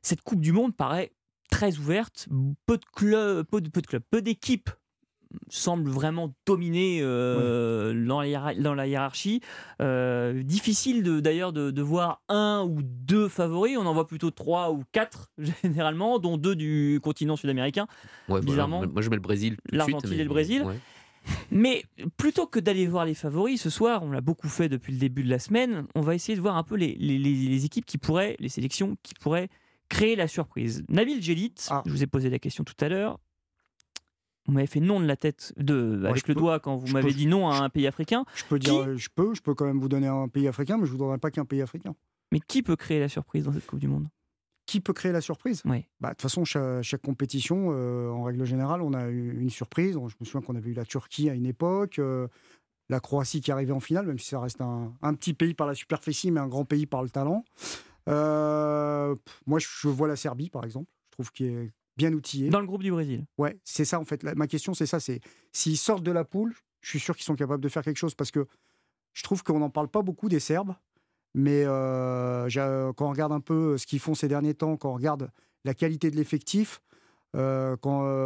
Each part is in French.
cette Coupe du Monde paraît très ouverte, peu d'équipes semblent vraiment dominer dans la hiérarchie. Difficile d'ailleurs de voir un ou deux favoris. On en voit plutôt 3 ou 4 généralement, dont 2 du continent sud-américain. Ouais, Bizarrement, moi je mets le Brésil tout de suite. l'Argentine et le Brésil. Ouais. Mais plutôt que d'aller voir les favoris ce soir, on l'a beaucoup fait depuis le début de la semaine, on va essayer de voir un peu les équipes les sélections qui pourraient créer la surprise. Nabil Djellit, je vous ai posé la question tout à l'heure. Vous m'avez fait non de la tête avec le doigt quand vous m'avez dit non à un pays africain. Je peux quand même vous donner un pays africain, mais je ne vous donnerai pas qu'un pays africain. Mais qui peut créer la surprise dans cette Coupe du Monde ? Qui peut créer la surprise ? Oui. De toute façon, chaque compétition, en règle générale, on a eu une surprise. Je me souviens qu'on avait eu la Turquie à une époque, la Croatie qui arrivait en finale, même si ça reste un petit pays par la superficie, mais un grand pays par le talent. Moi, je vois la Serbie, par exemple. Je trouve qu'il est bien outillé. Dans le groupe du Brésil. Ouais, c'est ça en fait. Ma question, c'est ça. C'est s'ils sortent de la poule, je suis sûr qu'ils sont capables de faire quelque chose parce que je trouve qu'on n'en parle pas beaucoup des Serbes. Mais quand on regarde un peu ce qu'ils font ces derniers temps, quand on regarde la qualité de l'effectif, ça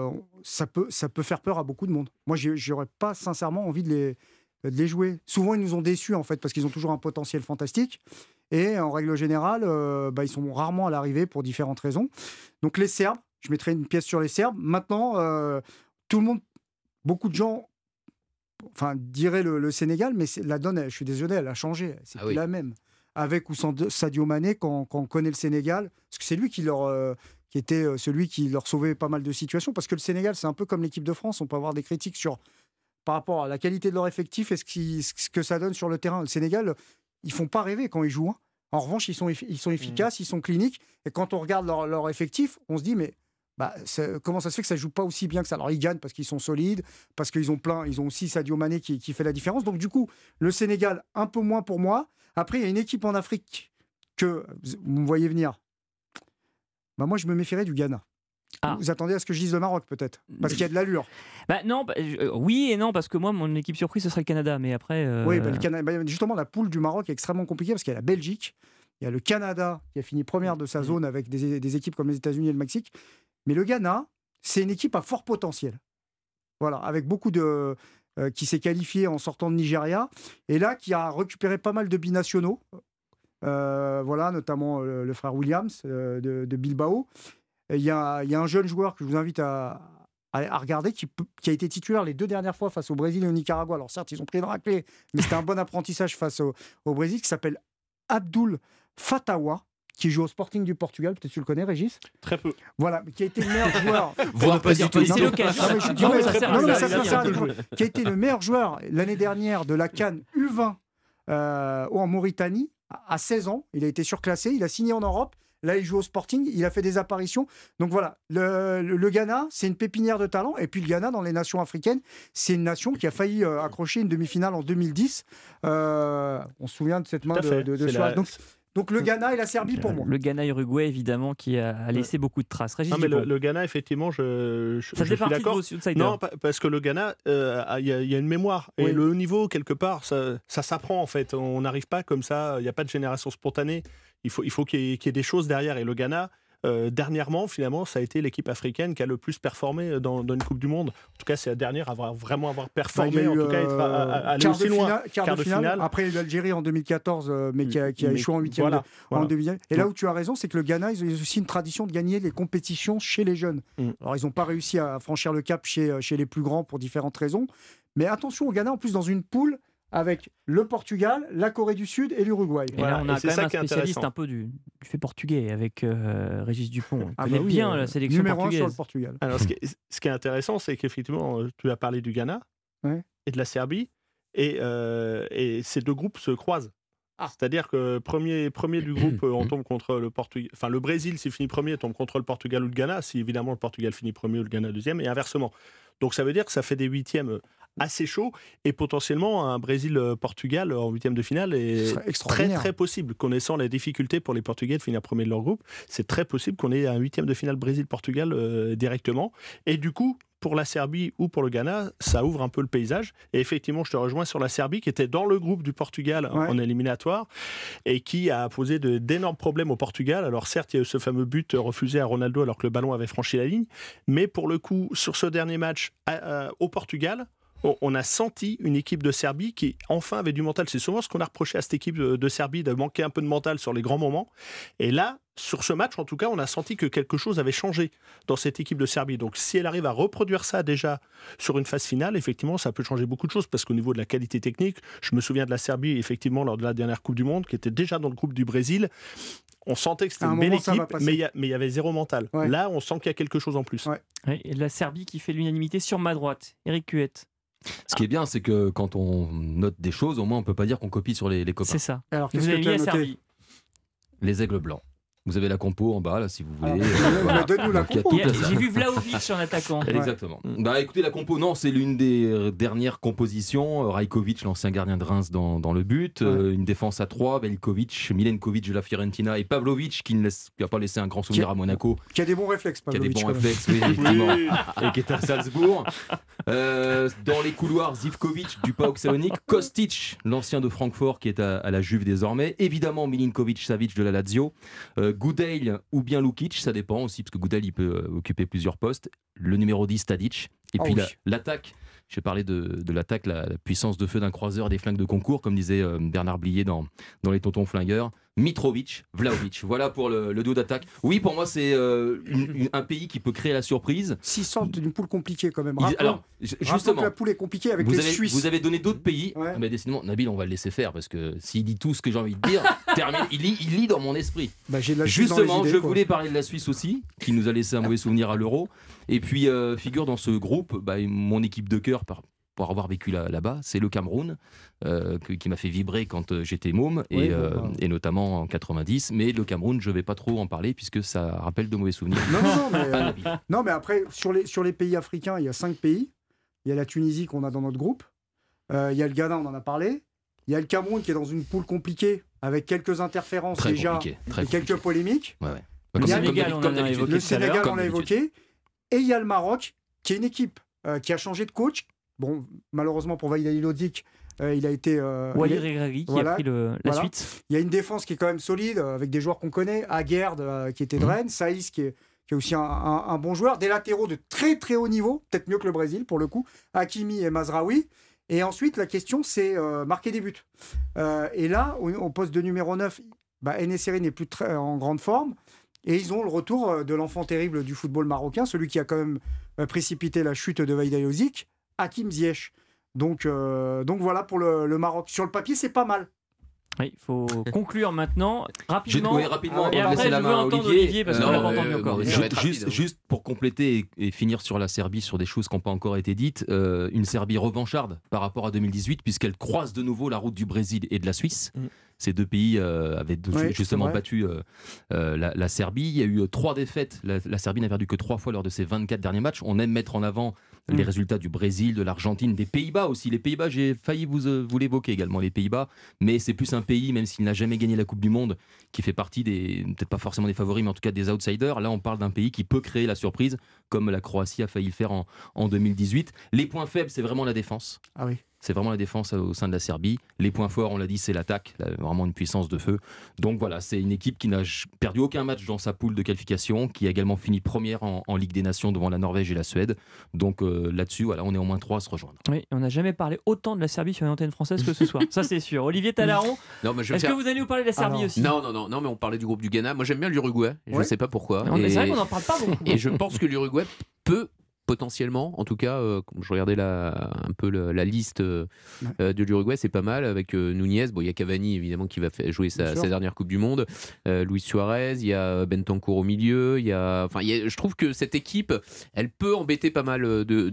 peut faire peur à beaucoup de monde. Moi, j'aurais pas sincèrement envie de les jouer. Souvent, ils nous ont déçus en fait parce qu'ils ont toujours un potentiel fantastique. Et en règle générale, ils sont rarement à l'arrivée pour différentes raisons. Donc les Serbes, je mettrai une pièce sur les Serbes. Maintenant, tout le monde, beaucoup de gens, diraient le Sénégal, mais la donne, je suis désolé, elle a changé. C'est plus la même. Avec ou sans Sadio Mané, quand on connaît le Sénégal, parce que c'est lui qui était celui qui leur sauvait pas mal de situations. Parce que le Sénégal, c'est un peu comme l'équipe de France. On peut avoir des critiques par rapport à la qualité de leur effectif et ce que ça donne sur le terrain. Le Sénégal, ils font pas rêver quand ils jouent. En revanche, ils sont efficaces, ils sont cliniques. Et quand on regarde leur effectif, on se dit, mais comment ça se fait que ça ne joue pas aussi bien que ça ? Alors, ils gagnent parce qu'ils sont solides, parce qu'ils ont ils ont aussi Sadio Mané qui fait la différence. Donc, du coup, le Sénégal, un peu moins pour moi. Après, il y a une équipe en Afrique que vous me voyez venir. Moi, je me méfierais du Ghana. Vous attendez à ce que je dise le Maroc, peut-être ? Parce qu'il y a de l'allure. Non, oui et non, parce que moi, mon équipe surprise, ce serait le Canada. Mais après. Oui, le Canada, justement, la poule du Maroc est extrêmement compliquée parce qu'il y a la Belgique, il y a le Canada qui a fini première de sa zone avec des équipes comme les États-Unis et le Mexique. Mais le Ghana, c'est une équipe à fort potentiel. Voilà, avec beaucoup de. Qui s'est qualifié en sortant de Nigeria. Et là, qui a récupéré pas mal de binationaux. Notamment le frère Williams de Bilbao. Il y a un jeune joueur que je vous invite à regarder qui a été titulaire les 2 dernières fois face au Brésil et au Nicaragua. Alors certes, ils ont pris une raclée, mais c'était un bon apprentissage face au Brésil, qui s'appelle Abdoul Fatawa, qui joue au Sporting du Portugal. Peut-être tu le connais, Régis ? Très peu. Voilà, qui a été le meilleur joueur. Qui a été le meilleur joueur l'année dernière de la CAN U20 en Mauritanie, à 16 ans. Il a été surclassé, il a signé en Europe. Là, il joue au Sporting, il a fait des apparitions. Donc voilà, le Ghana, c'est une pépinière de talent. Et puis le Ghana, dans les nations africaines, c'est une nation qui a failli accrocher une demi-finale en 2010. On se souvient de cette main de Suarez. Donc le Ghana et la Serbie pour moi. Le Ghana-Uruguay, évidemment, qui a laissé beaucoup de traces. Régis Dupont. Le Ghana, effectivement, je suis d'accord. Non, parce que le Ghana, il y a une mémoire. Et le haut niveau, quelque part, ça s'apprend en fait. On n'arrive pas comme ça, il n'y a pas de génération spontanée. Il faut qu'il y ait des choses derrière. Et le Ghana, dernièrement, finalement, ça a été l'équipe africaine qui a le plus performé dans une Coupe du Monde. En tout cas, c'est la dernière à vraiment avoir performé, en tout cas, être allé aussi loin. Quart de finale. Après, il y a eu l'Algérie en 2014, mais qui a échoué en 8e. En deuxième. Et là où tu as raison, c'est que le Ghana, ils ont aussi une tradition de gagner les compétitions chez les jeunes. Alors, ils n'ont pas réussi à franchir le cap chez les plus grands pour différentes raisons. Mais attention au Ghana, en plus, dans une poule avec le Portugal, la Corée du Sud et l'Uruguay. Et là, on a quand même un spécialiste un peu du fait portugais avec Régis Dupont. Il connaît bien la sélection numéro portugaise. 1 sur le Portugal. Alors, ce qui est intéressant, c'est qu'effectivement, tu as parlé du Ghana et de la Serbie, et ces 2 groupes se croisent. C'est-à-dire que premier du groupe, on tombe contre le Portugal. Enfin, le Brésil, s'il finit premier, tombe contre le Portugal ou le Ghana. Si évidemment le Portugal finit premier ou le Ghana deuxième, et inversement. Donc ça veut dire que ça fait des 8e assez chauds, et potentiellement un Brésil-Portugal en 8e de finale est très très possible. Connaissant les difficultés pour les Portugais de finir premier de leur groupe, c'est très possible qu'on ait un 8e de finale Brésil-Portugal directement. Et du coup, pour la Serbie ou pour le Ghana, ça ouvre un peu le paysage. Et effectivement, je te rejoins sur la Serbie qui était dans le groupe du Portugal en éliminatoire et qui a posé d'énormes problèmes au Portugal. Alors certes, il y a eu ce fameux but refusé à Ronaldo alors que le ballon avait franchi la ligne, mais pour le coup, sur ce dernier match au Portugal, on a senti une équipe de Serbie qui enfin avait du mental. C'est souvent ce qu'on a reproché à cette équipe de Serbie, de manquer un peu de mental sur les grands moments. Et là, sur ce match, en tout cas, on a senti que quelque chose avait changé dans cette équipe de Serbie. Donc si elle arrive à reproduire ça déjà sur une phase finale, effectivement, ça peut changer beaucoup de choses parce qu'au niveau de la qualité technique, je me souviens de la Serbie, effectivement, lors de la dernière Coupe du Monde, qui était déjà dans le groupe du Brésil. On sentait que c'était une belle équipe, mais il y avait zéro mental. Ouais. Là, on sent qu'il y a quelque chose en plus. Ouais. Et la Serbie qui fait l'unanimité sur ma droite. Éric Cuette. Ce qui est bien, c'est que quand on note des choses, au moins on ne peut pas dire qu'on copie sur les copains. C'est ça. Alors, qu'est-ce que tu as noté ? Les aigles blancs. Vous avez la compo en bas, là, si vous voulez. Voilà. Donne-nous la compo. J'ai vu Vlahovic en attaquant. Exactement. Bah, écoutez, la compo, non, c'est l'une des dernières compositions. Rajkovic, l'ancien gardien de Reims, dans le but. Une défense à 3, Veljkovic, Milenkovic de la Fiorentina et Pavlovic, qui n'a pas laissé un grand souvenir à Monaco. Qui a des bons réflexes, Pavlovic. Qui a des bons réflexes, oui, effectivement. Et qui est à Salzbourg. Dans les couloirs, Zivkovic du PAOK Salonique. Kostic, l'ancien de Francfort, qui est à la Juve désormais. Évidemment, Milinkovic-Savic de la Lazio. Gudel ou bien Lukic, ça dépend aussi, parce que Gudel il peut occuper plusieurs postes. Le numéro 10, Tadic. Et puis l'attaque, j'ai parlé de l'attaque, la puissance de feu d'un croiseur des flingues de concours, comme disait Bernard Blier dans Les Tontons Flingueurs. Mitrovic, Vlahovic. Voilà pour le duo d'attaque. Oui, pour moi, c'est un pays qui peut créer la surprise. S'ils sortent d'une poule compliquée quand même. Alors, justement, la poule est compliquée avec les Suisses. Vous avez donné d'autres pays. Ouais. Mais décidément, Nabil, on va le laisser faire parce que s'il dit tout ce que j'ai envie de dire, il lit dans mon esprit. J'ai de la justement, je voulais parler de la Suisse aussi, qui nous a laissé un mauvais souvenir à l'Euro. Et puis, figure dans ce groupe, mon équipe de cœur, pour avoir vécu là-bas, c'est le Cameroun, qui m'a fait vibrer quand j'étais môme, et notamment en 90. Mais le Cameroun, je ne vais pas trop en parler, puisque ça rappelle de mauvais souvenirs. Non, mais après, sur les pays africains, il y a 5 pays. Il y a la Tunisie qu'on a dans notre groupe. Il y a le Ghana, on en a parlé. Il y a le Cameroun qui est dans une poule compliquée, avec quelques interférences déjà, et quelques polémiques. Ouais. Le Sénégal, on l'a évoqué. Et il y a le Maroc, qui est une équipe qui a changé de coach. Bon, malheureusement pour Vahid Halilhodžić, il a été... Walid Regragui qui a pris la suite. Il y a une défense qui est quand même solide, avec des joueurs qu'on connaît. Aguerd, qui était de Rennes. Saïs, qui est aussi un bon joueur. Des latéraux de très très haut niveau, peut-être mieux que le Brésil pour le coup. Hakimi et Mazraoui. Et ensuite, la question, c'est marquer des buts. Et là, au poste de numéro 9, En-Nesyri n'est plus très en grande forme. Et ils ont le retour de l'enfant terrible du football marocain, celui qui a quand même précipité la chute de Vahid Halilhodžić, Hakim Ziyech. Donc voilà pour le Maroc. Sur le papier, c'est pas mal. Oui, il faut conclure maintenant, rapidement. Et après, je veux entendre Olivier, parce qu'on l'a pas entendu encore. Juste pour compléter et finir sur la Serbie, sur des choses qui n'ont pas encore été dites, une Serbie revancharde par rapport à 2018, puisqu'elle croise de nouveau la route du Brésil et de la Suisse. Ces deux pays avaient justement battu la Serbie. Il y a eu 3 défaites. La Serbie n'a perdu que 3 fois lors de ses 24 derniers matchs. On aime mettre en avant les résultats du Brésil, de l'Argentine, des Pays-Bas aussi. Les Pays-Bas, j'ai failli vous l'évoquer également, les Pays-Bas. Mais c'est plus un pays, même s'il n'a jamais gagné la Coupe du Monde, qui fait partie peut-être pas forcément des favoris, mais en tout cas des outsiders. Là, on parle d'un pays qui peut créer la surprise, comme la Croatie a failli le faire en 2018. Les points faibles, c'est vraiment la défense. Ah oui. C'est vraiment la défense au sein de la Serbie. Les points forts, on l'a dit, c'est l'attaque, vraiment une puissance de feu. Donc voilà, c'est une équipe qui n'a perdu aucun match dans sa poule de qualification, qui a également fini première en Ligue des Nations devant la Norvège et la Suède. Donc là-dessus, voilà, on est au moins 3 à se rejoindre. Oui, on n'a jamais parlé autant de la Serbie sur une antenne française que ce soir. Ça, c'est sûr. Olivier Talaron, est-ce que vous allez nous parler de la Serbie aussi ? Non, mais on parlait du groupe du Ghana. Moi, j'aime bien l'Uruguay. Je ne sais pas pourquoi. C'est vrai qu'on n'en parle pas beaucoup. Et je pense que l'Uruguay peut potentiellement, en tout cas, je regardais un peu la liste de l'Uruguay, c'est pas mal, avec Nunez, il y a Cavani évidemment qui va jouer sa dernière Coupe du Monde, Luis Suarez, il y a Bentancur au milieu, je trouve que cette équipe, elle peut embêter pas mal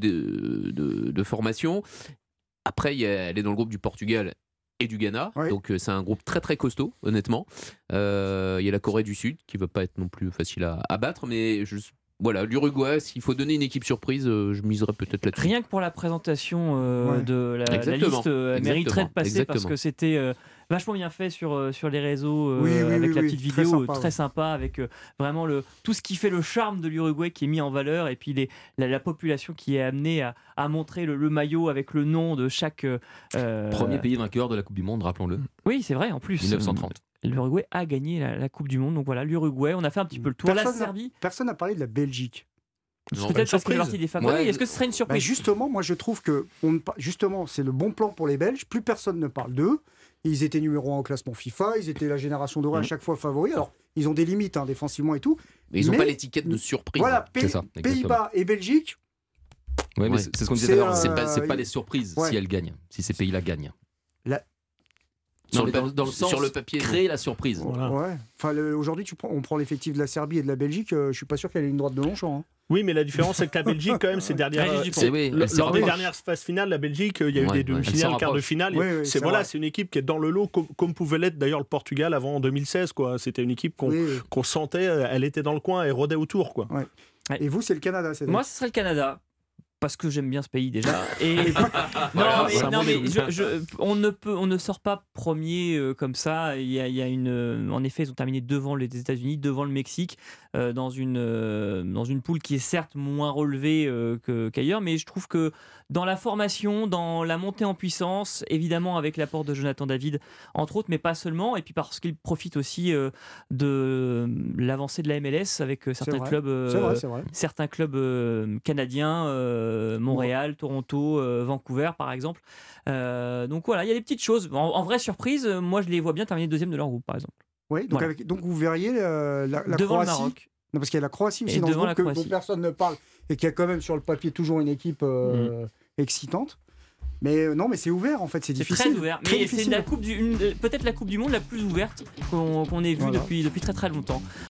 de formations. Après, elle est dans le groupe du Portugal et du Ghana, donc c'est un groupe très très costaud, honnêtement. Il y a la Corée du Sud qui va pas être non plus facile à battre, mais voilà, l'Uruguay, s'il faut donner une équipe surprise, je miserais peut-être là-dessus. Rien que pour la présentation de la liste, mériterait de passer parce que c'était vachement bien fait sur les réseaux, avec la petite vidéo très sympa, avec vraiment tout ce qui fait le charme de l'Uruguay qui est mis en valeur, et puis la population qui est amenée à montrer le maillot avec le nom de chaque... Premier pays vainqueur de la Coupe du Monde, rappelons-le. Oui, c'est vrai, en plus. 1930. L'Uruguay a gagné la Coupe du Monde, donc voilà, l'Uruguay, on a fait un petit peu le tour. La Serbie... Personne n'a parlé de la Belgique. Peut-être parce que partie des favoris. Ouais, est-ce que ce serait une surprise? Justement, moi je trouve que justement, c'est le bon plan pour les Belges. Plus personne ne parle d'eux. Ils étaient numéro 1 au classement FIFA. Ils étaient la génération dorée à chaque fois favoris. Alors, ils ont des limites défensivement et tout. Mais ils n'ont pas l'étiquette de surprise. Voilà, Pays-Bas et Belgique. Ouais, mais c'est ce qu'on disait d'abord. C'est pas des surprises si elles gagnent, si ces pays-là gagnent. Sur le papier, créer la surprise. Voilà. Ouais. Enfin, aujourd'hui, on prend l'effectif de la Serbie et de la Belgique. Je suis pas sûr qu'elle ait une droite de Longchamp. Oui, mais la différence, c'est que la Belgique, quand même, ces dernières, lors des dernières phases finales, la Belgique, il y a eu des demi-finales, quarts de finale. C'est une équipe qui est dans le lot, comme pouvait l'être d'ailleurs le Portugal avant en 2016. C'était une équipe qu'on sentait, elle était dans le coin et rôdait autour. Ouais. Et vous, c'est le Canada? Moi, ce serait le Canada. Parce que j'aime bien ce pays déjà. On ne sort pas premier comme ça. Il y a en effet, ils ont terminé devant les États-Unis, devant le Mexique, dans une poule qui est certes moins relevée qu'ailleurs, mais je trouve que dans la formation, dans la montée en puissance, évidemment avec l'apport de Jonathan David, entre autres, mais pas seulement, et puis parce qu'il profite aussi de l'avancée de la MLS avec certains clubs canadiens, Montréal, Toronto, Vancouver par exemple. Donc voilà, il y a des petites choses. En vraie surprise, moi je les vois bien terminer deuxième de leur groupe par exemple. Oui, donc, voilà. Donc vous verriez la devant Croatie. Le Maroc. Non, parce qu'il y a la Croatie aussi dans ce groupe dont personne ne parle et qui a quand même sur le papier toujours une équipe excitante. Mais non, mais c'est ouvert en fait, c'est difficile. C'est très ouvert. Mais c'est peut-être la Coupe du Monde la plus ouverte qu'on ait vue depuis très très longtemps.